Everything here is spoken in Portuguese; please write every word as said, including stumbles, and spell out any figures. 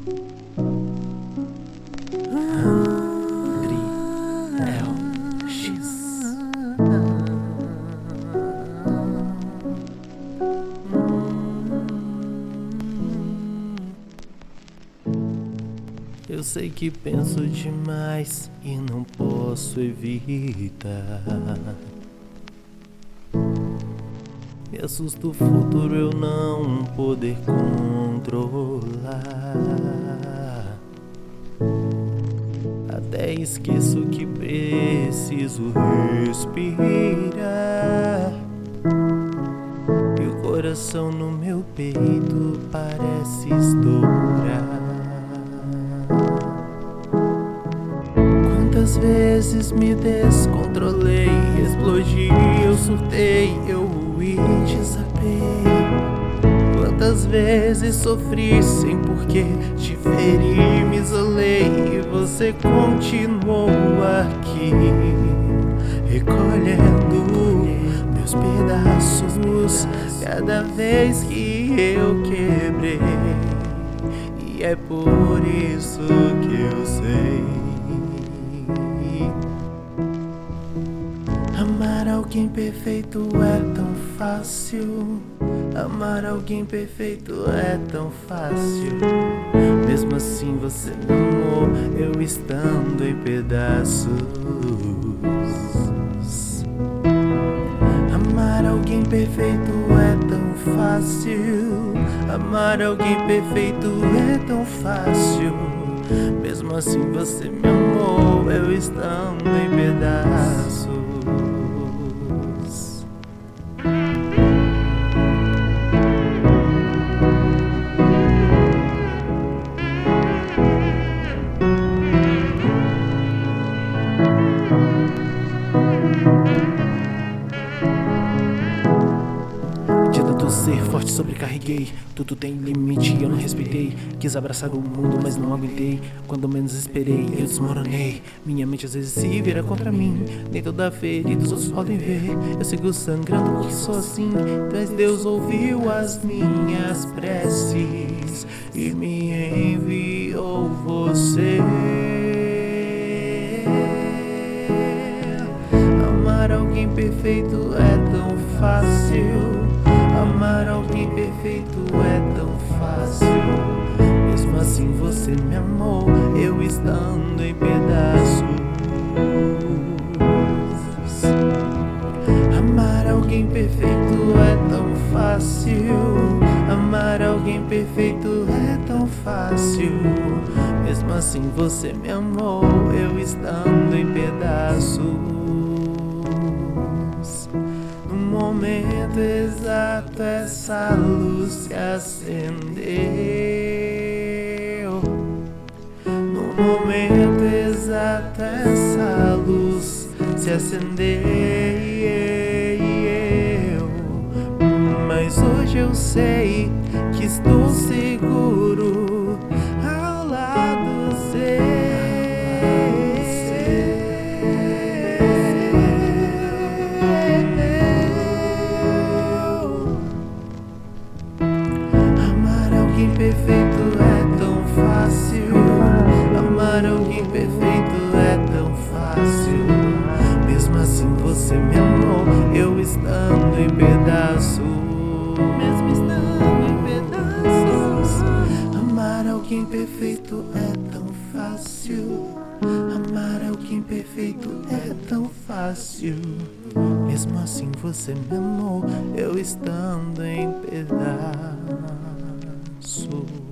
Eu sei que penso demais e não posso evitar. Me assusta o futuro eu não poder controlar. Até esqueço que preciso respirar. E o coração no meu peito parece estourar. Quantas vezes me descontrolei, explodi, eu surtei, eu ruí, desabei. Quantas vezes sofri sem porquê, te feri, me isolei e você continuou aqui, recolhendo meus pedaços cada vez que eu quebrei. E é por isso que eu sei. Amar alguém perfeito é tão fácil. Amar alguém perfeito é tão fácil. Mesmo assim você me amou, eu estando em pedaços. Amar alguém perfeito é tão fácil. Amar alguém perfeito é tão fácil. Mesmo assim você me amou, eu estando em pedaços. Ser forte sobrecarreguei, tudo tem limite e eu não respeitei. Quis abraçar o mundo mas não aguentei. Quando menos esperei eu desmoronei. Minha mente às vezes se vira contra mim. Nem toda ferida os outros podem ver. Eu sigo sangrando porque sou assim. Mas Deus ouviu as minhas preces e me enviou você. Amar alguém perfeito é tão fácil. Amar alguém perfeito é tão fácil. Mesmo assim você me amou, eu estando em pedaços. Amar alguém perfeito é tão fácil. Amar alguém perfeito é tão fácil. Mesmo assim você me amou, eu estando em pedaços. No momento exato essa luz se acendeu. No momento exato essa luz se acendeu. Mas hoje eu sei que estou seguro ao lado seu. Perfeito é tão fácil. Amar alguém perfeito é tão fácil. Mesmo assim você me amou, eu estando em pedaços. Mesmo estando em pedaços. Amar alguém perfeito é tão fácil. Amar alguém perfeito é tão fácil. Mesmo assim você me amou, eu estando em pedaços.